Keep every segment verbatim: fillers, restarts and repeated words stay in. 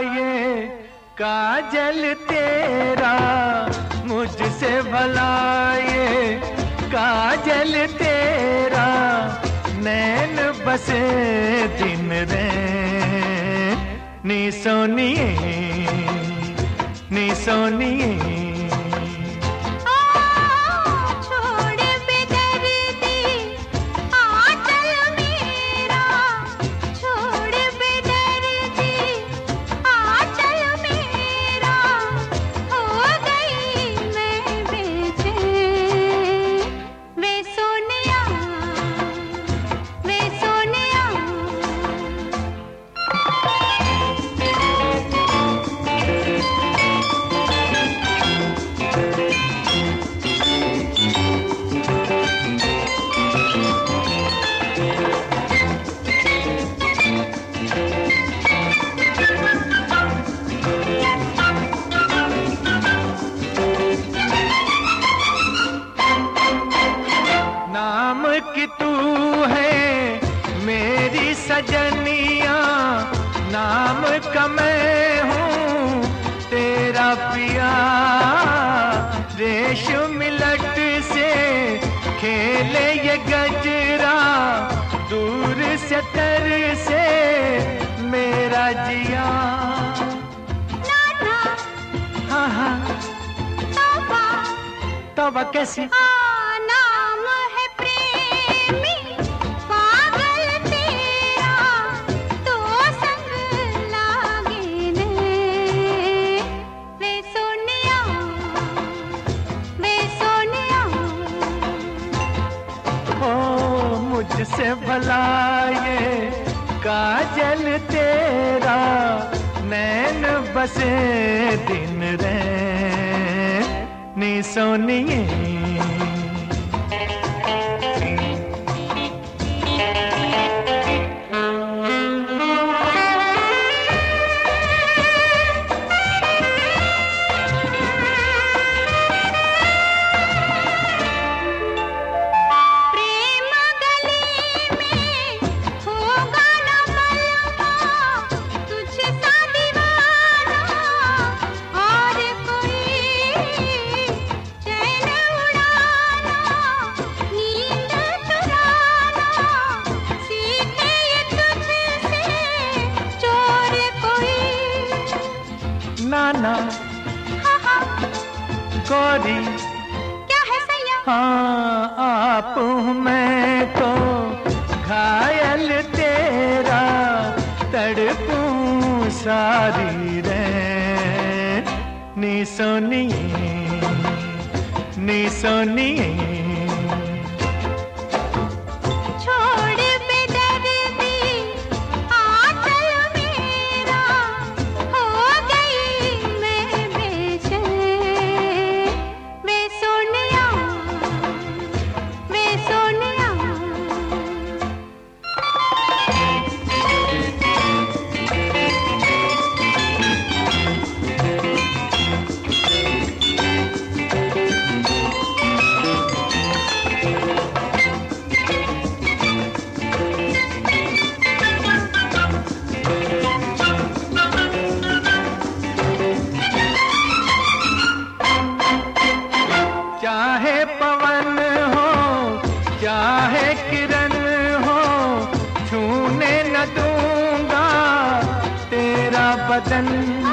ये काजल तेरा, मुझसे भला ये काजल तेरा, नैन बसे दिन रे नी सोनिए नी सोनिए। नाम की तू है मेरी सजनिया, नाम का मैं हूँ तेरा पिया। रेशम लट से खेले ये गजरा, दूर से तर से मेरा जिया। हाँ हाँ तौबा तौबा कैसी मुझसे भला ये काजल तेरा, नैन बसे दिन रे नी सोनिए। नाना हाँ हाँ गौरी क्या है सैया? हाँ आप हूँ मैं तो घायल तेरा, तड़पूं सारी रे नी सोनिए नी सोनिए। चाहे पवन हो चाहे किरण हो, छूने न दूंगा तेरा बदन।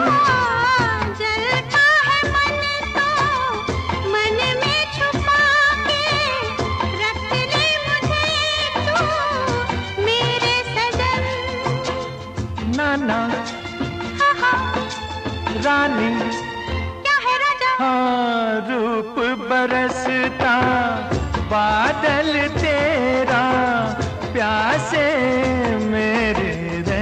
जलता है मन तो मन में छुपा के, रख ले मुझे तू मेरे सजन। नाना हाँ हाँ रानी क्या है राजा? हाँ रूप बरसता बादल तेरा, प्यासे मेरे रे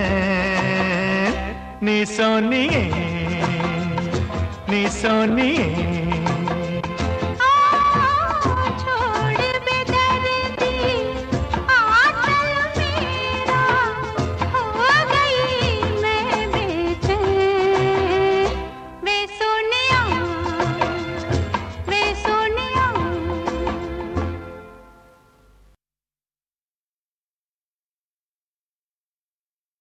नी सोनिए नी सोनिए।